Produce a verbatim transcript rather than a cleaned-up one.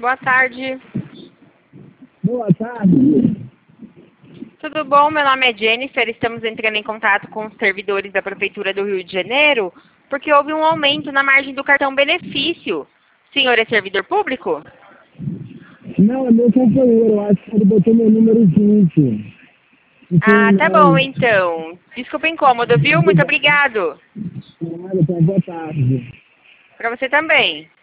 Boa tarde. Boa tarde. Tudo bom? Meu nome é Jennifer. Estamos entrando em contato com os servidores da Prefeitura do Rio de Janeiro porque houve um aumento na margem do cartão benefício. O senhor é servidor público? Não, é meu companheiro. Acho que ele botou meu número junto. Ah, tá bom Então, então. Desculpa o incômodo, viu? Muito obrigado. claro, então, boa tarde. Para você também.